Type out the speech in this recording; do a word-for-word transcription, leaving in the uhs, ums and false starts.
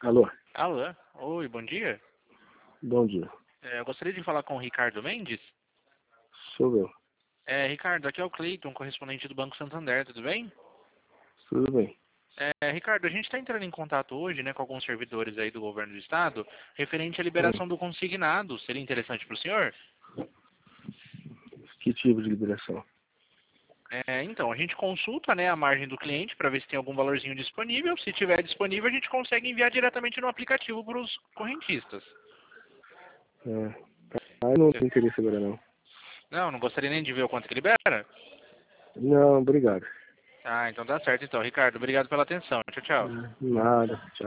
Alô, Alô? Oi, bom dia. bom dia. É, eu gostaria de falar com o Ricardo Mendes. Sou eu. É, Ricardo, aqui é o Cleiton, correspondente do Banco Santander, tudo bem? Tudo bem. É, Ricardo, a gente está entrando em contato hoje, né, com alguns servidores aí do governo do estado, referente à Hum, liberação do consignado. Seria interessante para o senhor? que tipo de liberação? É, então, a gente consulta, né, a margem do cliente para ver se tem algum valorzinho disponível. Se tiver disponível, a gente consegue enviar diretamente no aplicativo para os correntistas. É, ah, não tem interesse agora não. Não, não gostaria nem de ver o quanto que libera? Não, obrigado. Ah, então dá certo então, Ricardo. Obrigado pela atenção. Tchau, tchau. É, nada. Tchau.